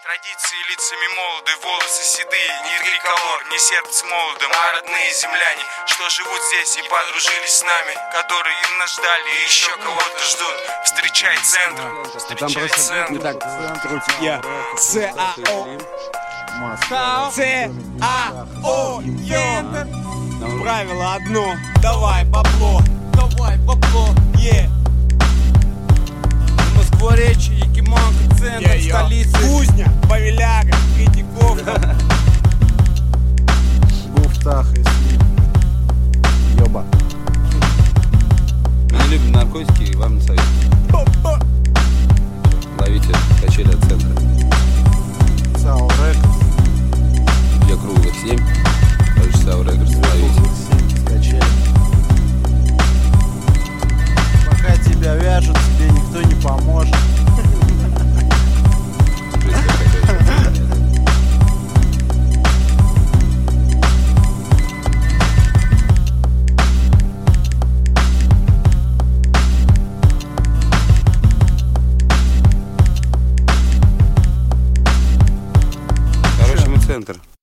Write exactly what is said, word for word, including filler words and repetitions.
Традиции лицами молоды, волосы седые, ни триколор, ни сердце молодым, а родные земляне, что живут здесь и подружились с нами, которые им нас ждали и еще кого-то ждут. Встречай центр, встречай центр. Так, я ЦАО ЦАО правило одно. Давай бабло, давай бабло, е Москва-Речи, Якиманка, центр, столица Кузня, Павеляга, Третьяковка, Буфтах и Слип. Ёба. Мы не любим наркотики и вам не советуем. Ловите качели от центра. ЦАО Рекордс. Я круглых семь. Также ЦАО Рекордс. Ловите. Скачали. Пока тебя вяжут, тебе никто не поможет. Короче, мы центр.